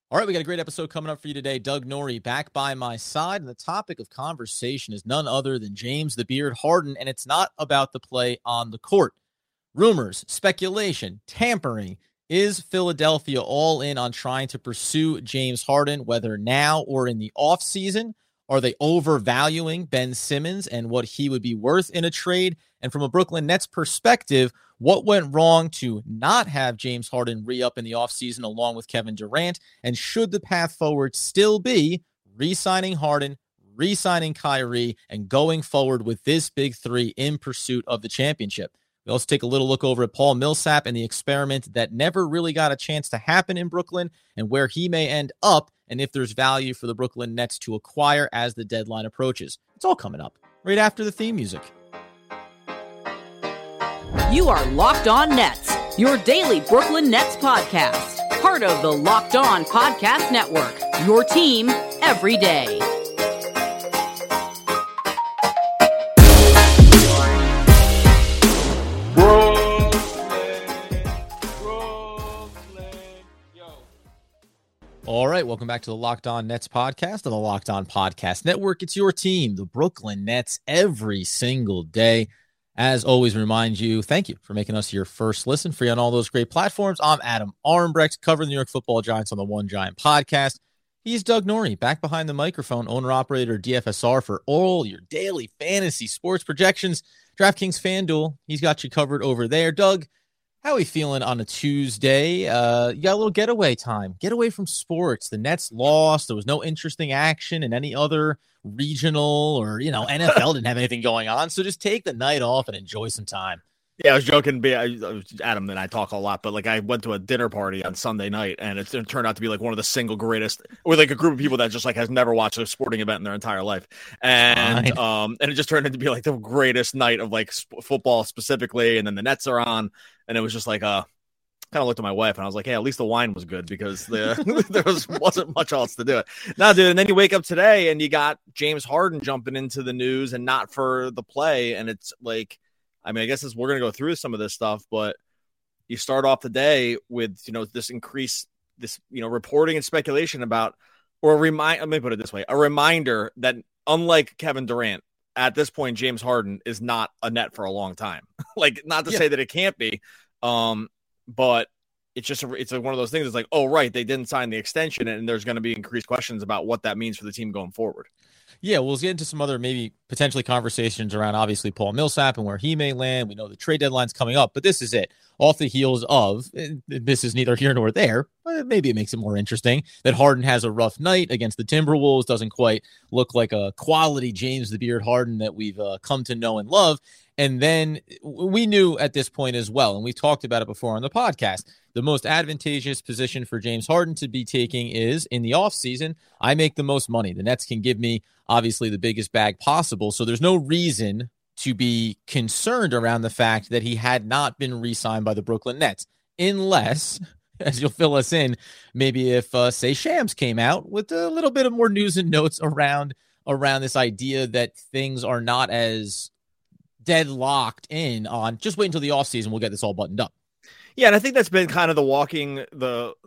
All right, we got a great episode coming up for you today. Doug Norrie back by my side, and the topic of conversation is none other than James the Beard Harden, and it's not about the play on the court. Rumors, speculation, tampering. Is Philadelphia all in on trying to pursue James Harden, whether now or in the offseason? Are they overvaluing Ben Simmons and what he would be worth in a trade? And from a Brooklyn Nets perspective, what went wrong to not have James Harden re-up in the offseason along with Kevin Durant? And should the path forward still be re-signing Harden, re-signing Kyrie, and going forward with this big three in pursuit of the championship? We also take a little look over at Paul Millsap and the experiment that never really got a chance to happen in Brooklyn and where he may end up, and if there's value for the Brooklyn Nets to acquire as the deadline approaches. It's all coming up right after the theme music. You are Locked On Nets, your daily Brooklyn Nets podcast. Part of the Locked On Podcast Network, your team every day. All right, welcome back to the Locked On Nets podcast on the Locked On Podcast Network. It's your team, the Brooklyn Nets, every single day. As always, remind you, thank you for making us your first listen, free on all those great platforms. I'm Adam Armbrecht, covering the New York Football Giants on the One Giant podcast. He's Doug Norrie, back behind the microphone, owner-operator DFSR for all your daily fantasy sports projections. DraftKings FanDuel, he's got you covered over there. Doug, how are we feeling on a Tuesday? You got a little getaway time. Get away from sports. The Nets lost. There was no interesting action in any other regional or, NFL didn't have anything going on. So just take the night off and enjoy some time. Yeah, I was joking. Adam and I talk a lot, but I went to a dinner party on Sunday night, and it turned out to be one of the single greatest, with a group of people that just has never watched a sporting event in their entire life, and it just turned into be the greatest night of football specifically, and then the Nets are on, and it was just kind of looked at my wife, and I was like, hey, at least the wine was good because there wasn't much else to do it. No, dude, and then you wake up today and you got James Harden jumping into the news and not for the play, and it's I guess we're going to go through some of this stuff, but you start off the day with, this increase, reporting and speculation about, let me put it this way, a reminder that unlike Kevin Durant, at this point, James Harden is not a Net for a long time. Not to say that it can't be, but it's one of those things. It's oh, right, they didn't sign the extension, and there's going to be increased questions about what that means for the team going forward. Yeah, we'll get into some other maybe potentially conversations around obviously Paul Millsap and where he may land. We know the trade deadline's coming up, but this is it. Off the heels of, this is neither here nor there, but maybe it makes it more interesting that Harden has a rough night against the Timberwolves, doesn't quite look like a quality James the Beard Harden that we've come to know and love. And then we knew at this point as well, and we've talked about it before on the podcast, the most advantageous position for James Harden to be taking is in the offseason, I make the most money. The Nets can give me obviously the biggest bag possible. So there's no reason to be concerned around the fact that he had not been re-signed by the Brooklyn Nets, unless, as you'll fill us in, maybe if, say, Shams came out with a little bit of more news and notes around this idea that things are not as deadlocked in on just wait until the offseason, we'll get this all buttoned up. Yeah, and I think that's been kind of the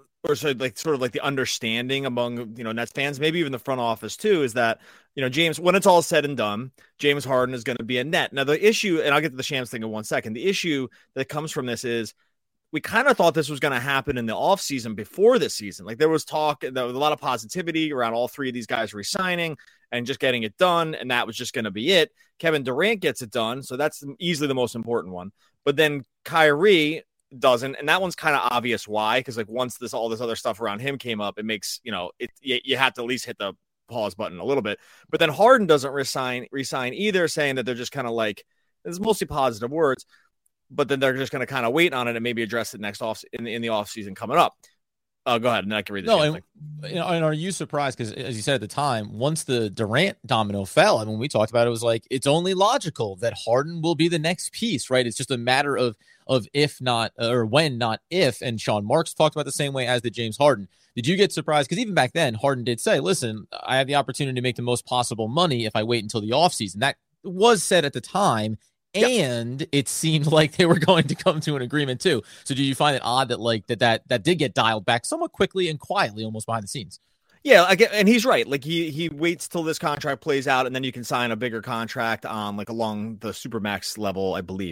understanding among, Nets fans, maybe even the front office too, is that, James, when it's all said and done, James Harden is going to be a Net. Now the issue, and I'll get to the Shams thing in 1 second, the issue that comes from this is we kind of thought this was going to happen in the offseason before this season. There was talk, there was a lot of positivity around all three of these guys resigning and just getting it done, and that was just going to be it. Kevin Durant gets it done, so that's easily the most important one. But then Kyrie doesn't, and that one's kind of obvious why, because once all this other stuff around him came up, it makes you have to at least hit the pause button a little bit. But then Harden doesn't resign either, saying that they're just kind of it's mostly positive words, but then they're just going to kind of wait on it and maybe address it next in the off season coming up. Go ahead, and I can read this. No, and are you surprised? Because as you said at the time, once the Durant domino fell, when we talked about it, was it's only logical that Harden will be the next piece, right? It's just a matter of if not, or when, not if. And Sean Marks talked about the same way as did James Harden. Did you get surprised? Because even back then, Harden did say, listen, I have the opportunity to make the most possible money if I wait until the offseason. That was said at the time And it seemed like they were going to come to an agreement too. So do you find it odd that like that did get dialed back somewhat quickly and quietly, almost behind the snes? Yeah, I get, and he's right. Like he waits till this contract plays out, and then you can sign a bigger contract on like along the supermax level, I believe.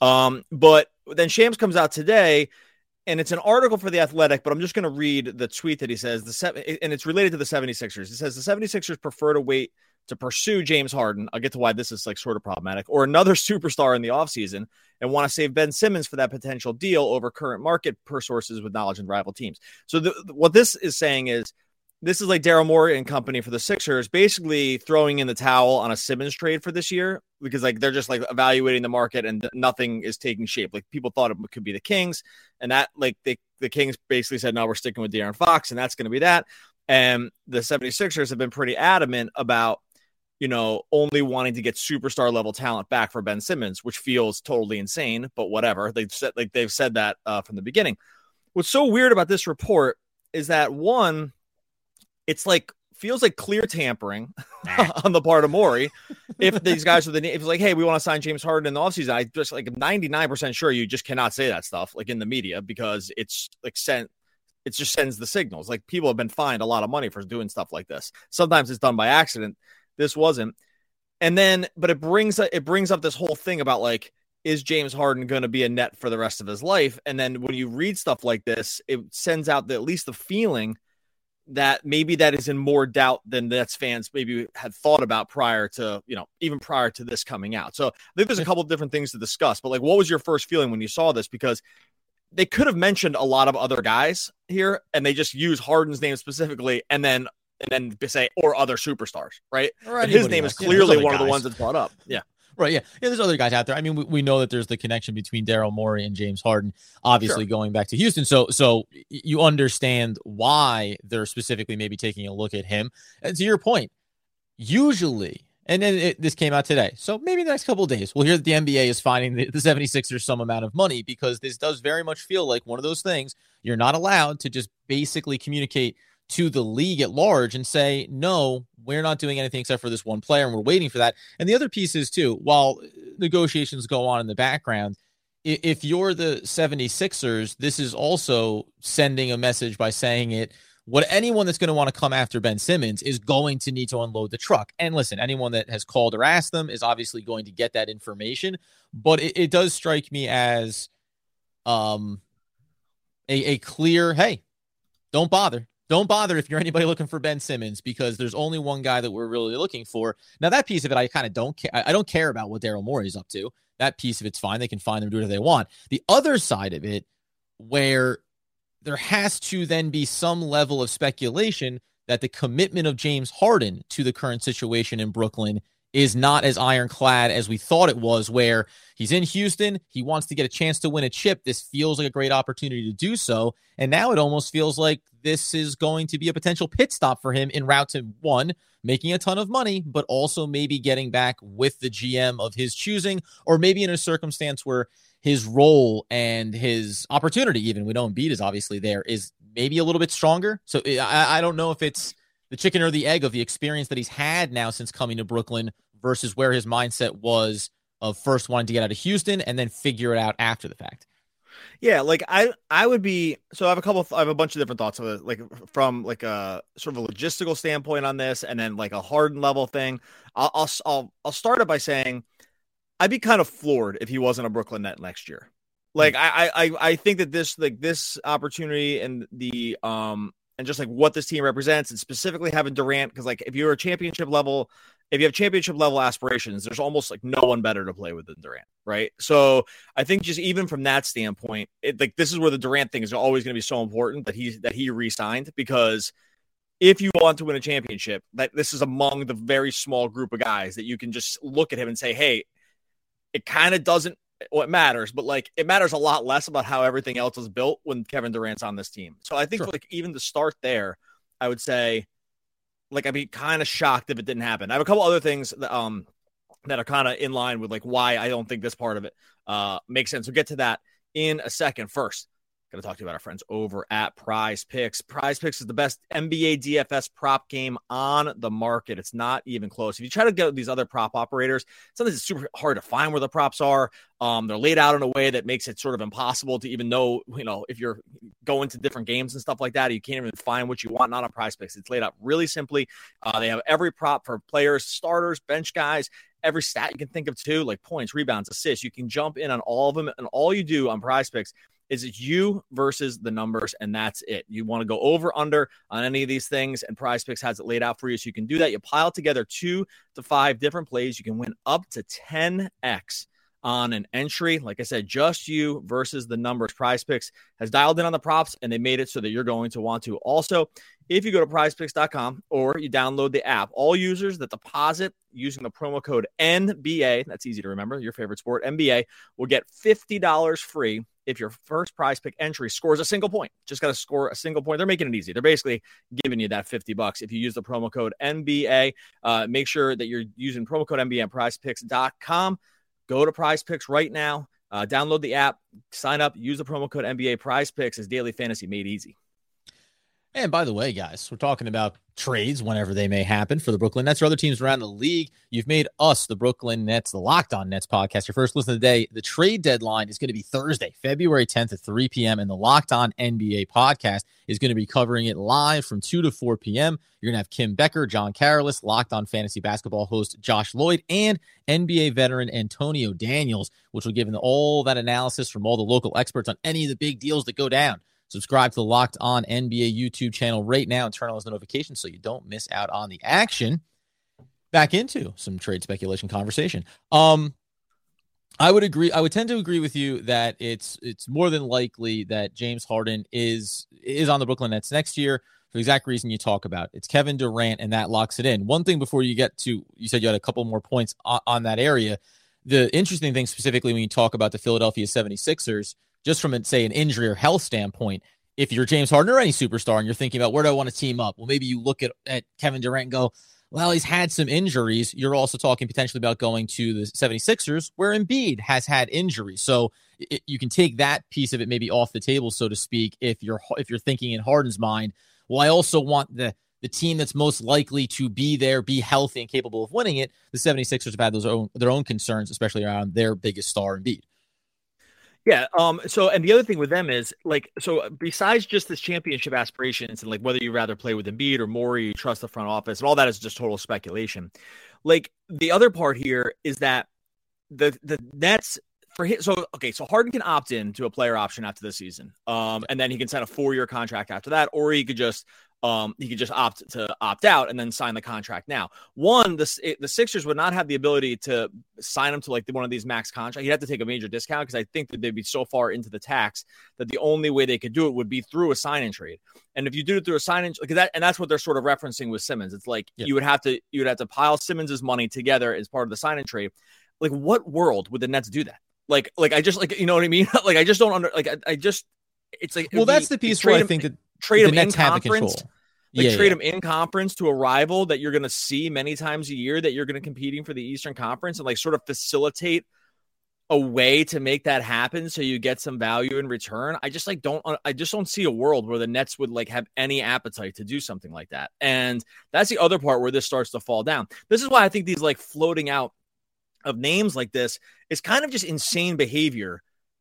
But then Shams comes out today, and it's an article for The Athletic, but I'm just going to read the tweet that he says, and it's related to the 76ers. It says the 76ers prefer to wait to pursue James Harden. I'll get to why this is like sort of problematic, or another superstar in the offseason, and want to save Ben Simmons for that potential deal over current market per sources with knowledge and rival teams. So what this is saying is, this is like Daryl Morey and company for the Sixers, basically throwing in the towel on a Simmons trade for this year, because like they're just like evaluating the market and nothing is taking shape. Like people thought it could be the Kings, and that like the Kings basically said, no, we're sticking with De'Aaron Fox, and that's going to be that. And the 76ers have been pretty adamant about, only wanting to get superstar level talent back for Ben Simmons, which feels totally insane, but whatever. They've said that from the beginning. What's so weird about this report is that one, it's like feels like clear tampering on the part of Morey. If these guys if it's like, hey, we want to sign James Harden in the offseason, I just like 99% sure you just cannot say that stuff like in the media, because it's like it just sends the signals. Like people have been fined a lot of money for doing stuff like this. Sometimes it's done by accident. This wasn't. And then, but it brings up this whole thing about like, is James Harden going to be a net for the rest of his life? And then when you read stuff like this, it sends out at least the feeling that maybe that is in more doubt than Nets fans maybe had thought about prior to, even prior to this coming out. So I think there's a couple of different things to discuss, but like, what was your first feeling when you saw this? Because they could have mentioned a lot of other guys here, and they just use Harden's name specifically, and then say, or other superstars, right? But his name is clearly one of the ones that's brought up. Yeah. Right, yeah. There's other guys out there. I mean, we know that there's the connection between Daryl Morey and James Harden, obviously going back to Houston. So you understand why they're specifically maybe taking a look at him. And to your point, usually, and then this came out today, so maybe the next couple of days, we'll hear that the NBA is finding the 76ers some amount of money, because this does very much feel like one of those things you're not allowed to just basically communicate to the league at large and say, no, we're not doing anything except for this one player, and we're waiting for that. And the other piece is, too, while negotiations go on in the background, if you're the 76ers, this is also sending a message by saying anyone that's going to want to come after Ben Simmons is going to need to unload the truck. And listen, anyone that has called or asked them is obviously going to get that information. But it does strike me as a clear, hey, don't bother. Don't bother if you're anybody looking for Ben Simmons, because there's only one guy that we're really looking for. Now, that piece of it, I kind of don't care. I don't care about what Daryl Morey is up to. That piece of it's fine. They can find them, do whatever they want. The other side of it, where there has to then be some level of speculation that the commitment of James Harden to the current situation in Brooklyn is not as ironclad as we thought it was, where he's in Houston, he wants to get a chance to win a chip. This feels like a great opportunity to do so. And now it almost feels like this is going to be a potential pit stop for him en route to, one, making a ton of money, but also maybe getting back with the GM of his choosing, or maybe in a circumstance where his role and his opportunity, even we know Embiid is obviously there, is maybe a little bit stronger. So I don't know if it's the chicken or the egg of the experience that he's had now since coming to Brooklyn versus where his mindset was of first wanting to get out of Houston and then figure it out after the fact. Yeah, like I would be, so I have a bunch of different thoughts of it, like from like a sort of a logistical standpoint on this, and then like a Harden level thing. I'll start it by saying I'd be kind of floored if he wasn't a Brooklyn Net next year. Like I think that this opportunity and the and just like what this team represents, and specifically having Durant, because like if you have championship level aspirations, there's almost like no one better to play with than Durant, right? So I think just even from that standpoint, this is where the Durant thing is always going to be so important, that he re-signed, because if you want to win a championship, that this is among the very small group of guys that you can just look at him and say, hey, it kind of doesn't. What matters, but like it matters a lot less about how everything else is built when Kevin Durant's on this team. So I think like even to start there, I would say like I'd be kind of shocked if it didn't happen. I have a couple other things that are kind of in line with like why I don't think this part of it makes sense. We'll get to that in a second. First, Going to talk to you about our friends over at Prize Picks. Prize Picks is the best NBA DFS prop game on the market. It's not even close. If you try to go to these other prop operators, sometimes it's super hard to find where the props are. They're laid out in a way that makes it sort of impossible to even know, if you're going to different games and stuff like that, you can't even find what you want. Not on Prize Picks. It's laid out really simply. They have every prop for players, starters, bench guys, every stat you can think of too, like points, rebounds, assists. You can jump in on all of them, and all you do on Prize Picks is it's you versus the numbers, and that's it. You want to go over, under on any of these things, and Prize Picks has it laid out for you, so you can do that. You pile together 2 to 5 different plays. You can win up to 10x on an entry. Like I said, just you versus the numbers. Prize Picks has dialed in on the props, and they made it so that you're going to want to. Also, if you go to prizepicks.com or you download the app, all users that deposit using the promo code NBA, that's easy to remember, your favorite sport, NBA, will get $50 free if your first Prize Pick entry scores a single point. Just got to score a single point. They're making it easy. They're basically giving you that $50 if you use the promo code NBA. Make sure that you're using promo code NBA at prizepicks.com. Go to Prize Picks right now. Download the app, sign up, use the promo code NBA. Prize Picks is daily fantasy made easy. And by the way, guys, we're talking about trades whenever they may happen for the Brooklyn Nets or other teams around the league. You've made us, the Brooklyn Nets, the Locked On Nets podcast, your first listen of the day. The trade deadline is going to be Thursday, February 10th at 3 p.m. And the Locked On NBA podcast is going to be covering it live from 2 to 4 p.m. You're going to have Kim Becker, John Karalis, Locked On Fantasy Basketball host Josh Lloyd, and NBA veteran Antonio Daniels, which will give all that analysis from all the local experts on any of the big deals that go down. Subscribe to the Locked On NBA YouTube channel right now and turn on those notifications so you don't miss out on the action. Back into some trade speculation conversation. I would agree. I would tend to agree with you that it's more than likely that James Harden is on the Brooklyn Nets next year for the exact reason you talk about. It's Kevin Durant, and that locks it in. One thing before you get to, you said you had a couple more points on that area. The interesting thing specifically when you talk about the Philadelphia 76ers, just from, say, an injury or health standpoint, if you're James Harden or any superstar and you're thinking about where do I want to team up, well, maybe you look at Kevin Durant and go, well, he's had some injuries. You're also talking potentially about going to the 76ers where Embiid has had injuries. So you can take that piece of it maybe off the table, so to speak, if you're thinking in Harden's mind, well, I also want the team that's most likely to be there, be healthy and capable of winning it. The 76ers have had their own concerns, especially around their biggest star, Embiid. Yeah. So, and the other thing with them is so besides just this championship aspirations and whether you rather play with Embiid or Morey, you trust the front office and all that is just total speculation. The other part here is that the Nets for him. So Harden can opt in to a player option after the season. And then he can sign a 4-year contract after that, or he could just opt out and then sign the contract now. The Sixers would not have the ability to sign him to one of these max contracts. He'd have to take a major discount because I think that they'd be so far into the tax that the only way they could do it would be through a sign and trade. And if you do it through a sign and that's what they're sort of referencing with Simmons. It's you would have to pile Simmons's money together as part of the sign and trade. What world would the Nets do that? I just you know what I mean? I just don't it's that's the piece where I think that trade the Nets have the control. Trade them in conference to a rival that you're going to see many times a year, that you're going to competing for the Eastern Conference, and sort of facilitate a way to make that happen so you get some value in return. I just don't see a world where the Nets would have any appetite to do something like that. And that's the other part where this starts to fall down. This is why I think these floating out of names like this is kind of just insane behavior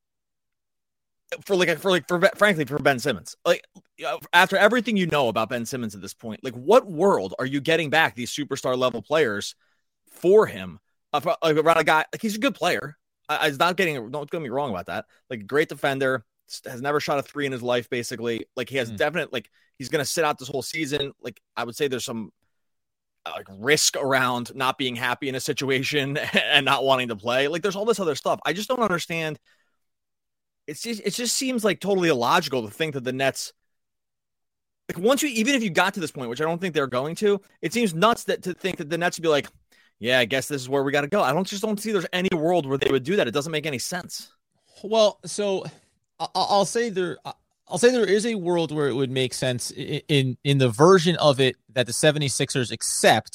frankly for Ben Simmons. After everything you know about Ben Simmons at this point, what world are you getting back these superstar level players for him? Around a guy, he's a good player. Don't get me wrong about that. Great defender, has never shot a 3 in his life, basically. He has definite, he's going to sit out this whole season. I would say there's some risk around not being happy in a situation and not wanting to play. There's all this other stuff. I just don't understand. It just seems totally illogical to think that the Nets, even if you got to this point, which I don't think they're going to, it seems nuts to think that the Nets would be yeah, I guess this is where we got to go. I don't see there's any world where they would do that. It doesn't make any sense. Well, so I'll say there is a world where it would make sense in the version of it that the 76ers accept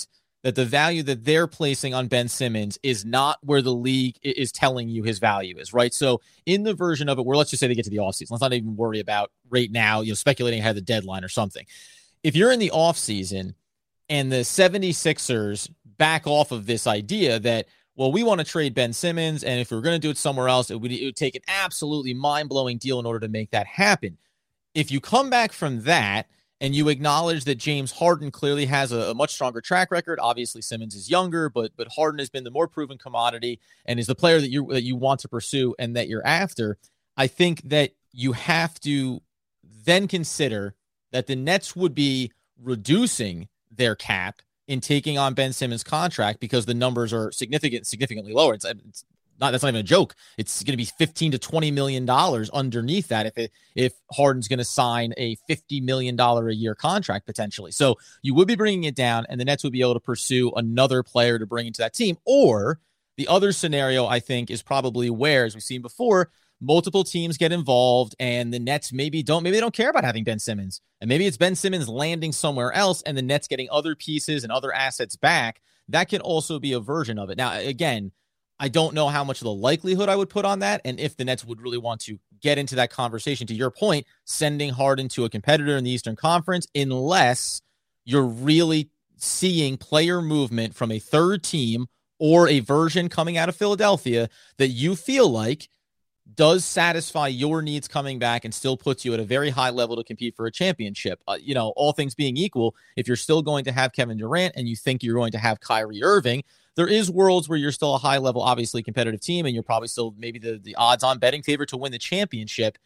that the value that they're placing on Ben Simmons is not where the league is telling you his value is, right? So in the version of it where let's just say they get to the offseason, let's not even worry about right now, speculating ahead of the deadline or something. If you're in the offseason and the 76ers back off of this idea that, well, we want to trade Ben Simmons, and if we're going to do it somewhere else, it would take an absolutely mind-blowing deal in order to make that happen. If you come back from that and you acknowledge that James Harden clearly has a much stronger track record, obviously Simmons is younger, but Harden has been the more proven commodity and is the player that you want to pursue and that you're after, I think that you have to then consider that the Nets would be reducing their cap in taking on Ben Simmons' contract because the numbers are significantly lower. It's that's not even a joke. It's going to be $15 to $20 million underneath that if Harden's going to sign a $50 million a year contract potentially. So you would be bringing it down, and the Nets would be able to pursue another player to bring into that team. Or the other scenario, I think, is probably where, as we've seen before, multiple teams get involved, and the Nets maybe they don't care about having Ben Simmons, and maybe it's Ben Simmons landing somewhere else, and the Nets getting other pieces and other assets back. That can also be a version of it. Now, again, I don't know how much of the likelihood I would put on that, and if the Nets would really want to get into that conversation, to your point, sending Harden to a competitor in the Eastern Conference, unless you're really seeing player movement from a third team or a version coming out of Philadelphia that you feel like does satisfy your needs coming back and still puts you at a very high level to compete for a championship. All things being equal, if you're still going to have Kevin Durant and you think you're going to have Kyrie Irving, there is worlds where you're still a high level, obviously competitive team, and you're probably still maybe the odds on betting favorite to win the championship.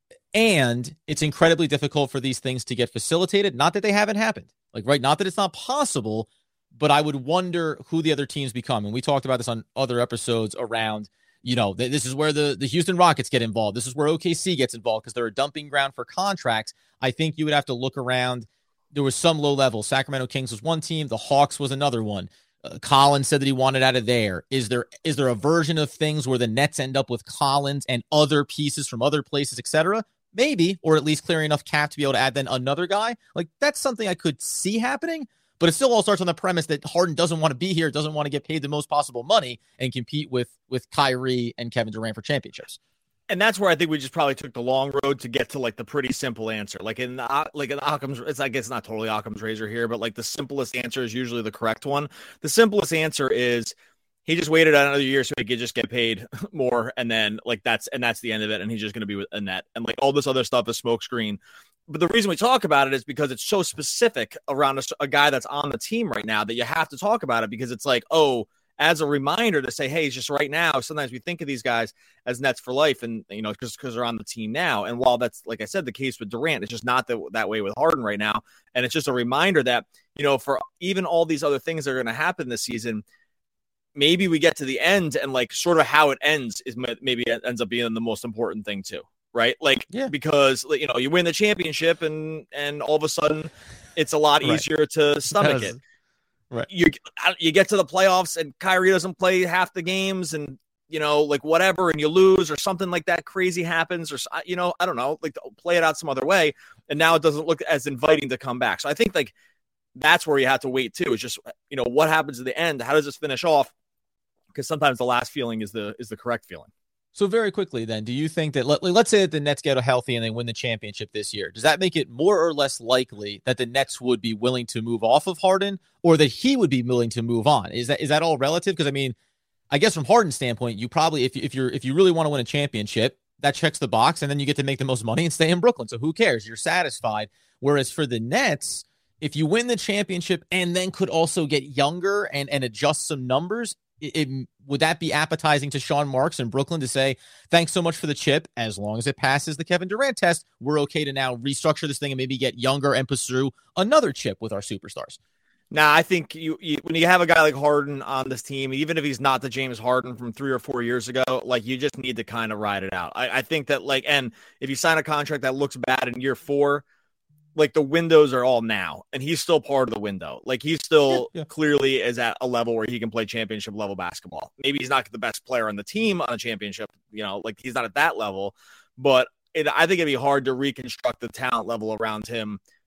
And it's incredibly difficult for these things to get facilitated. Not that they haven't happened, not that it's not possible, but I would wonder who the other teams become. And we talked about this on other episodes around, this is where the Houston Rockets get involved. This is where OKC gets involved because they're a dumping ground for contracts. I think you would have to look around. There was some low level. Sacramento Kings was one team. The Hawks was another one. Collins said that he wanted out of there. Is there a version of things where the Nets end up with Collins and other pieces from other places, etc.? Maybe, or at least clearing enough cap to be able to add then another guy. That's something I could see happening. But it still all starts on the premise that Harden doesn't want to be here, doesn't want to get paid the most possible money and compete with Kyrie and Kevin Durant for championships. And that's where I think we just probably took the long road to get to the pretty simple answer. In Occam's, it's, I guess not totally Occam's razor here, but the simplest answer is usually the correct one. The simplest answer is he just waited another year so he could just get paid more, and then that's the end of it, and he's just going to be with a net, and all this other stuff is smokescreen. But the reason we talk about it is because it's so specific around a guy that's on the team right now that you have to talk about it, because it's as a reminder to say, hey, it's just right now. Sometimes we think of these guys as Nets for life, and because they're on the team now. And while that's, like I said, the case with Durant, it's just not that way with Harden right now. And it's just a reminder that for even all these other things that are going to happen this season, maybe we get to the end and sort of how it ends is maybe it ends up being the most important thing too, right? Because you win the championship and all of a sudden it's a lot easier to stomach it. Right. You get to the playoffs and Kyrie doesn't play half the games and, whatever, and you lose or something like that crazy happens or, I don't know, play it out some other way. And now it doesn't look as inviting to come back. So I think that's where you have to wait too. Is just, what happens at the end? How does this finish off? Because sometimes the last feeling is the correct feeling. So very quickly then, do you think that, let's say that the Nets get healthy and they win the championship this year, does that make it more or less likely that the Nets would be willing to move off of Harden, or that he would be willing to move on? Is that all relative? Because I guess from Harden's standpoint, you probably, if you really want to win a championship, that checks the box, and then you get to make the most money and stay in Brooklyn. So who cares? You're satisfied. Whereas for the Nets, if you win the championship and then could also get younger and adjust some numbers, would that be appetizing to Sean Marks in Brooklyn to say, thanks so much for the chip, as long as it passes the Kevin Durant test, we're okay to now restructure this thing and maybe get younger and pursue another chip with our superstars? Now, I think you when you have a guy like Harden on this team, even if he's not the James Harden from 3 or 4 years ago, you just need to kind of ride it out. I think that and if you sign a contract that looks bad in year 4, the windows are all now, and he's still part of the window. He's still clearly is at a level where he can play championship level basketball. Maybe he's not the best player on the team on a championship, he's not at that level, but I think it'd be hard to reconstruct the talent level around him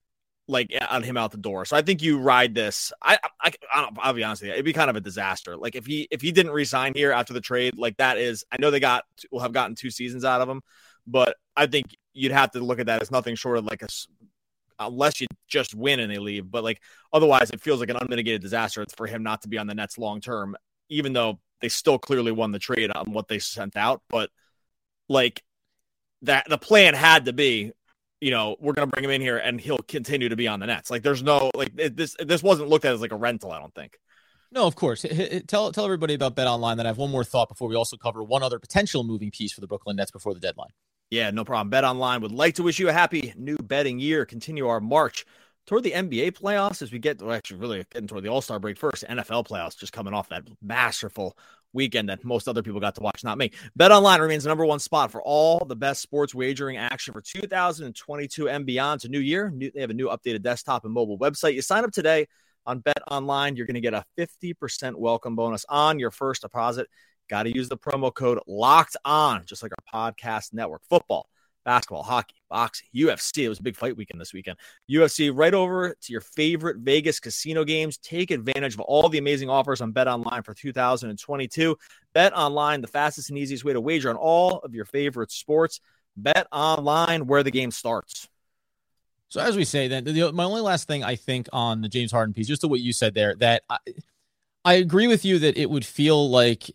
like on him out the door. So I think you ride this. I'll be honest with you, it'd be kind of a disaster. Like if he didn't resign here after the trade, like that is, I know will have gotten 2 seasons out of him, but I think you'd have to look at that as nothing short of like unless you just win and they leave. But like otherwise, it feels like an unmitigated disaster. It's for him not to be on the Nets long term, even though they still clearly won the trade on what they sent out. But like that, the plan had to be, we're going to bring him in here and he'll continue to be on the Nets. Like there's no, like this wasn't looked at as like a rental, I don't think. No, of course. Tell everybody about Bet Online. Then I have one more thought before we also cover one other potential moving piece for the Brooklyn Nets before the deadline. Yeah, no problem. Bet Online would like to wish you a happy new betting year. Continue our march toward the NBA playoffs as we really getting toward the All-Star break first. NFL playoffs just coming off that masterful weekend that most other people got to watch, not me. Bet Online remains the number one spot for all the best sports wagering action for 2022 and beyond. It's a new year. They have a new updated desktop and mobile website. You sign up today on Bet Online. You're going to get a 50% welcome bonus on your first deposit. Got to use the promo code Locked On, just like our podcast network. Football, basketball, hockey, boxing, UFC. It was a big fight weekend this weekend. UFC, right over to your favorite Vegas casino games. Take advantage of all the amazing offers on Bet Online for 2022. Bet Online, the fastest and easiest way to wager on all of your favorite sports. Bet Online, where the game starts. So as we say, then my only last thing I think on the James Harden piece, just to what you said there, that I agree with you that it would feel like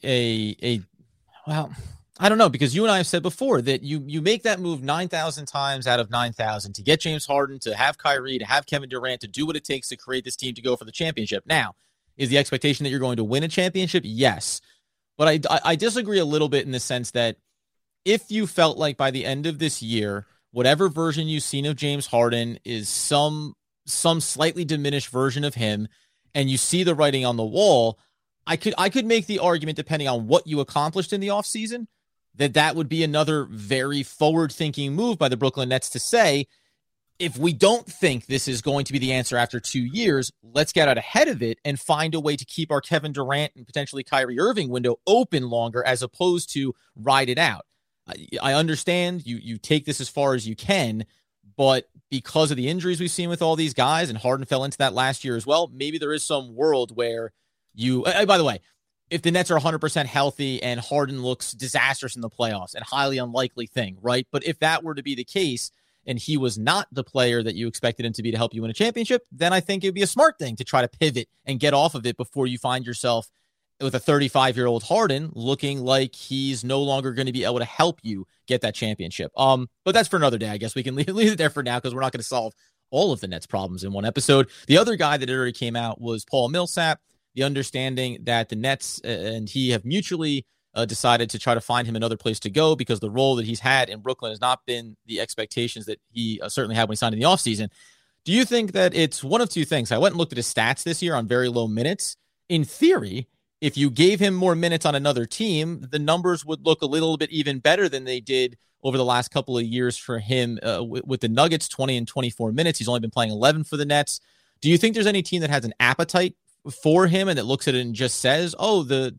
well, I don't know, because you and I have said before that you make that move 9,000 times out of 9,000 to get James Harden, to have Kyrie, to have Kevin Durant, to do what it takes to create this team to go for the championship. Now, is the expectation that you're going to win a championship? Yes. But I disagree a little bit in the sense that if you felt like by the end of this year, whatever version you've seen of James Harden is some slightly diminished version of him, and you see the writing on the wall, I could make the argument, depending on what you accomplished in the offseason, that would be another very forward-thinking move by the Brooklyn Nets to say, if we don't think this is going to be the answer after 2 years, let's get out ahead of it and find a way to keep our Kevin Durant and potentially Kyrie Irving window open longer, as opposed to ride it out. I understand you take this as far as you can, but because of the injuries we've seen with all these guys, and Harden fell into that last year as well, maybe there is some world where by the way, if the Nets are 100% healthy and Harden looks disastrous in the playoffs, and highly unlikely thing, right? But if that were to be the case and he was not the player that you expected him to be to help you win a championship, then I think it'd be a smart thing to try to pivot and get off of it before you find yourself with a 35-year-old Harden looking like he's no longer going to be able to help you get that championship. But that's for another day. I guess we can leave it there for now, because we're not going to solve all of the Nets problems in one episode. The other guy that already came out was Paul Millsap. The understanding that the Nets and he have mutually decided to try to find him another place to go, because the role that he's had in Brooklyn has not been the expectations that he certainly had when he signed in the offseason. Do you think that it's one of two things? I went and looked at his stats this year on very low minutes. In theory, if you gave him more minutes on another team, the numbers would look a little bit even better than they did over the last couple of years for him with the Nuggets, 20 and 24 minutes. He's only been playing 11 for the Nets. Do you think there's any team that has an appetite for him and that looks at it and just says, oh,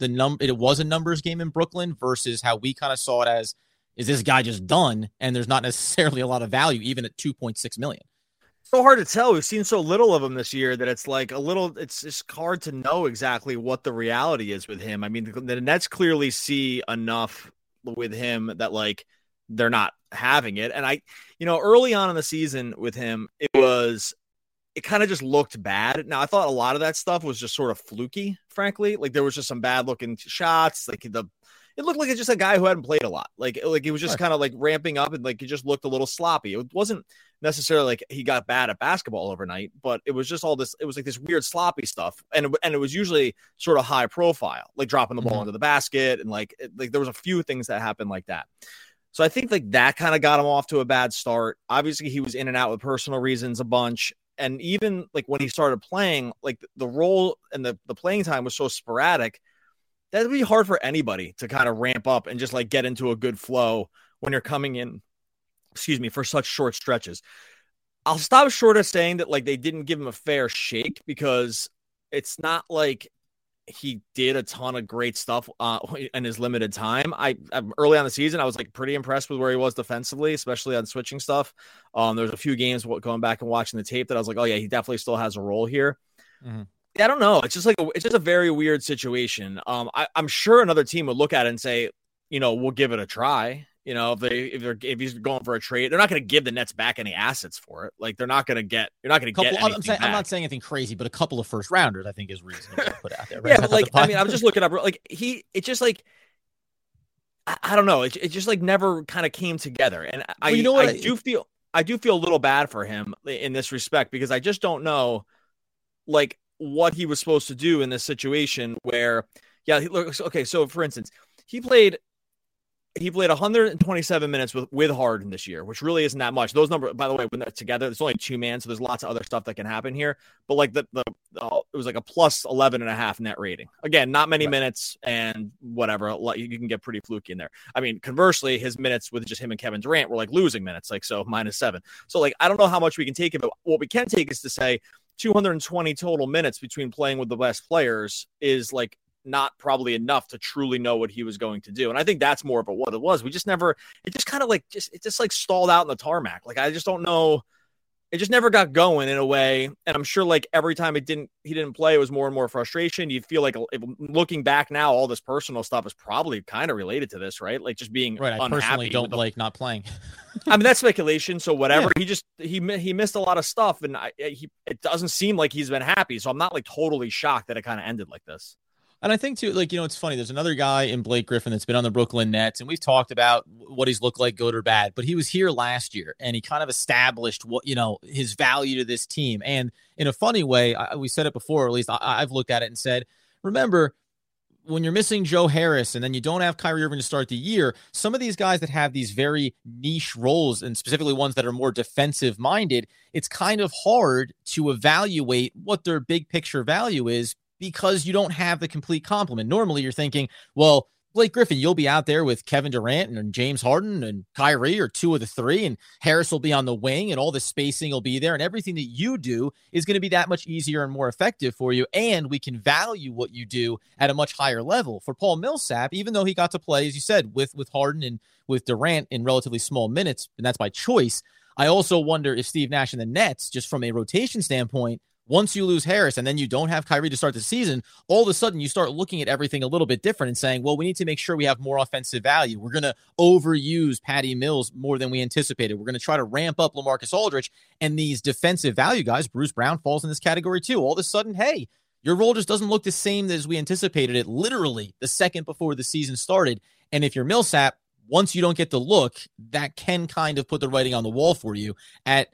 it was a numbers game in Brooklyn, versus how we kind of saw it as, is this guy just done? And there's not necessarily a lot of value, even at $2.6 million. So hard to tell. We've seen so little of him this year that it's like it's just hard to know exactly what the reality is with him. I mean, the Nets clearly see enough with him that like they're not having it. And early on in the season with him, it kind of just looked bad. Now, I thought a lot of that stuff was just sort of fluky, frankly. Like there was just some bad looking shots. Like it looked like it's just a guy who hadn't played a lot. Like he was just kind of like ramping up, and like he just looked a little sloppy. It wasn't necessarily like he got bad at basketball overnight, but it was just all this. It was like this weird sloppy stuff, and it was usually sort of high profile, like dropping the ball into the basket, and like there was a few things that happened like that. So I think like that kind of got him off to a bad start. Obviously, he was in and out with personal reasons a bunch. And even like when he started playing, like the role and the playing time was so sporadic, that'd be hard for anybody to kind of ramp up and just like get into a good flow when you're coming in, for such short stretches. I'll stop short of saying that like they didn't give him a fair shake, because it's not like he did a ton of great stuff in his limited time. I early on the season, I was like pretty impressed with where he was defensively, especially on switching stuff. There's a few games going back and watching the tape that I was like, oh yeah, he definitely still has a role here. Mm-hmm. I don't know. It's just a very weird situation. I'm sure another team would look at it and say, we'll give it a try. If he's going for a trade, they're not going to give the Nets back any assets for it. Like you're not going to get anything back. I'm not saying anything crazy, but a couple of first rounders I think is reasonable to put out there. Right? Yeah, but I'm just looking up. Like it's just like I don't know. It just like never kind of came together, and I do feel a little bad for him in this respect because I just don't know like what he was supposed to do in this situation where okay. So for instance, he played 127 minutes with Harden this year, which really isn't that much. Those numbers, by the way, when they're together, it's only 2 man, so there's lots of other stuff that can happen here. But like it was like a plus 11.5 net rating. Again, not many minutes and whatever. You can get pretty fluky in there. I mean, conversely, his minutes with just him and Kevin Durant were like losing minutes, like so -7. So like I don't know how much we can take it, but what we can take is to say 220 total minutes between playing with the best players is like not probably enough to truly know what he was going to do. And I think that's more of what it was. We just never, it just kind of like, it just like stalled out in the tarmac. Like, I just don't know. It just never got going in a way. And I'm sure like every time he didn't play, it was more and more frustration. You feel like looking back now, all this personal stuff is probably kind of related to this, right? Like just being right. I personally don't like not playing. I mean, that's speculation. So whatever, he missed a lot of stuff and it doesn't seem like he's been happy. So I'm not like totally shocked that it kind of ended like this. And I think, too, like, it's funny. There's another guy in Blake Griffin that's been on the Brooklyn Nets, and we've talked about what he's looked like, good or bad. But he was here last year, and he kind of established what, his value to this team. And in a funny way, we said it before, or at least I've looked at it and said, remember, when you're missing Joe Harris and then you don't have Kyrie Irving to start the year, some of these guys that have these very niche roles, and specifically ones that are more defensive-minded, it's kind of hard to evaluate what their big picture value is, because you don't have the complete complement. Normally you're thinking, well, Blake Griffin, you'll be out there with Kevin Durant and James Harden and Kyrie or two of the three, and Harris will be on the wing and all the spacing will be there, and everything that you do is going to be that much easier and more effective for you, and we can value what you do at a much higher level. For Paul Millsap, even though he got to play, as you said, with Harden and with Durant in relatively small minutes, and that's by choice, I also wonder if Steve Nash and the Nets, just from a rotation standpoint, once you lose Harris and then you don't have Kyrie to start the season, all of a sudden you start looking at everything a little bit different and saying, well, we need to make sure we have more offensive value. We're going to overuse Patty Mills more than we anticipated. We're going to try to ramp up LaMarcus Aldridge, and these defensive value guys, Bruce Brown falls in this category too. All of a sudden, hey, your role just doesn't look the same as we anticipated it literally the second before the season started. And if you're Millsap, once you don't get the look, that can kind of put the writing on the wall for you. At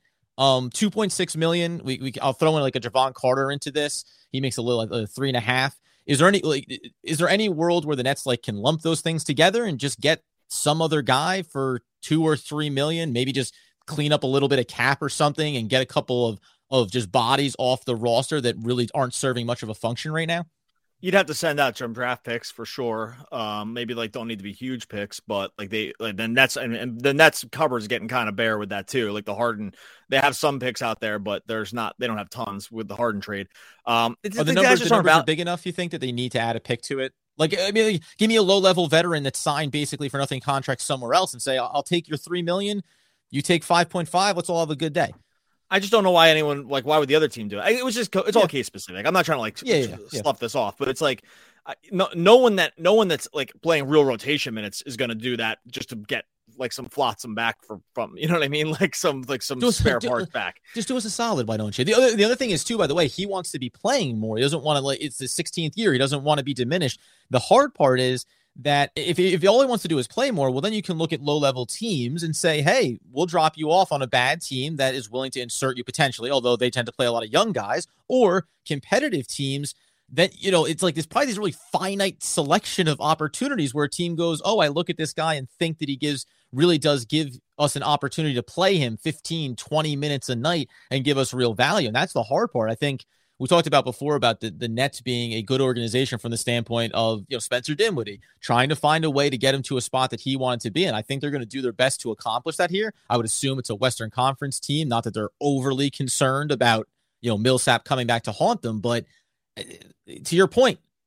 $2.6 million. I'll throw in like a Javon Carter into this. He makes a little like 3.5. Is there any world where the Nets like can lump those things together and just get some other guy for $2 or $3 million? Maybe just clean up a little bit of cap or something and get a couple of just bodies off the roster that really aren't serving much of a function right now. You'd have to send out some draft picks for sure. Maybe like don't need to be huge picks, but like the Nets and the Nets cover is getting kind of bare with that too. Like the Harden, they have some picks out there, but they don't have tons with the Harden trade. The numbers are big enough, you think, that they need to add a pick to it? Like, I mean, give me a low-level veteran that's signed basically for nothing contract somewhere else and say, I'll take your $3 million, you take 5.5, let's all have a good day. I just don't know why why would the other team do it? It's all case specific. I'm not trying to slough this off, but it's like no one that's like playing real rotation minutes is going to do that just to get like some flotsam back from, you know what I mean? Like some spare parts back. Just do us a solid. Why don't you? The other thing is too, by the way, he wants to be playing more. He doesn't want to it's the 16th year. He doesn't want to be diminished. The hard part is that if all he wants to do is play more, well, then you can look at low-level teams and say, hey, we'll drop you off on a bad team that is willing to insert you potentially, although they tend to play a lot of young guys, or competitive teams that, it's like there's probably this really finite selection of opportunities where a team goes, oh, I look at this guy and think that he really does give us an opportunity to play him 15, 20 minutes a night and give us real value. And that's the hard part. I think we talked about before about the Nets being a good organization from the standpoint of Spencer Dinwiddie trying to find a way to get him to a spot that he wanted to be in. I think they're going to do their best to accomplish that here. I would assume it's a Western Conference team, not that they're overly concerned about Millsap coming back to haunt them. But to your point,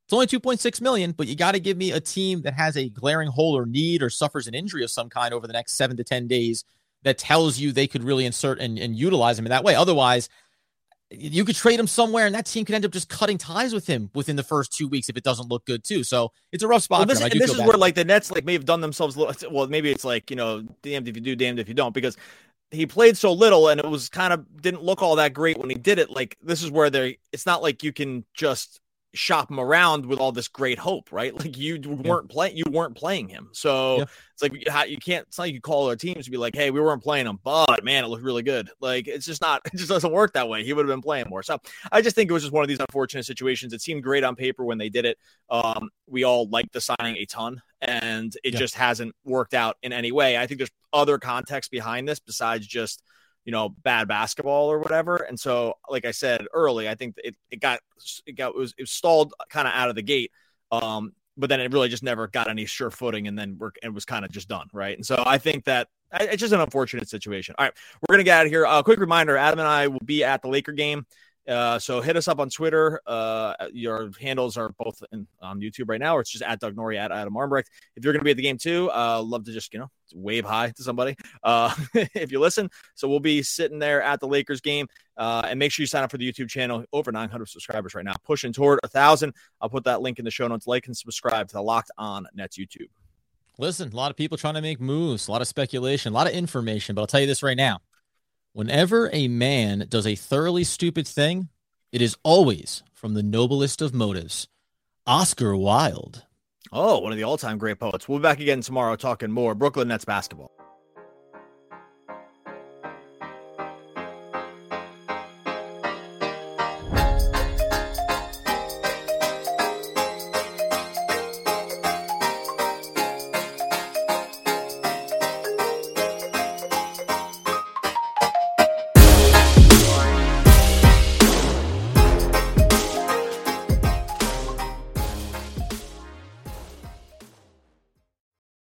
It's only 2.6 million, but you got to give me a team that has a glaring hole or need or suffers an injury of some kind over the next 7 to 10 days that tells you they could really insert and utilize him in that way. Otherwise, you could trade him somewhere and that team could end up just cutting ties with him within the first 2 weeks if it doesn't look good too. So it's a rough spot. Well, this is where like the Nets like may have done themselves. Well, maybe it's like, damned if you do, damned if you don't, because he played so little and it was kind of didn't look all that great when he did it. Like this is where it's not like you can just shop him around with all this great hope, right? Like you weren't playing him. So it's like you can't, it's not like you call our teams to be like, hey, we weren't playing him, but man, it looked really good. Like it just doesn't work that way. He would have been playing more. So I just think it was just one of these unfortunate situations. It seemed great on paper when they did it. We all liked the signing a ton and it just hasn't worked out in any way. I think there's other context behind this besides just, bad basketball or whatever. And so, like I said early, I think it was stalled kind of out of the gate. But then it really just never got any sure footing and then it was kind of just done. Right. And so I think that it's just an unfortunate situation. All right, we're going to get out of here. A quick reminder, Adam and I will be at the Laker game. So hit us up on Twitter. Your handles are both on YouTube right now, or it's just at Doug Norrie, at Adam Armbrecht. If you're going to be at the game too, love to just, wave hi to somebody if you listen. So we'll be sitting there at the Lakers game. And make sure you sign up for the YouTube channel. Over 900 subscribers right now, pushing toward 1,000. I'll put that link in the show notes. Like and subscribe to the Locked On Nets YouTube. Listen, a lot of people trying to make moves, a lot of speculation, a lot of information, but I'll tell you this right now. Whenever a man does a thoroughly stupid thing, it is always from the noblest of motives. Oscar Wilde. Oh, one of the all-time great poets. We'll be back again tomorrow talking more Brooklyn Nets basketball.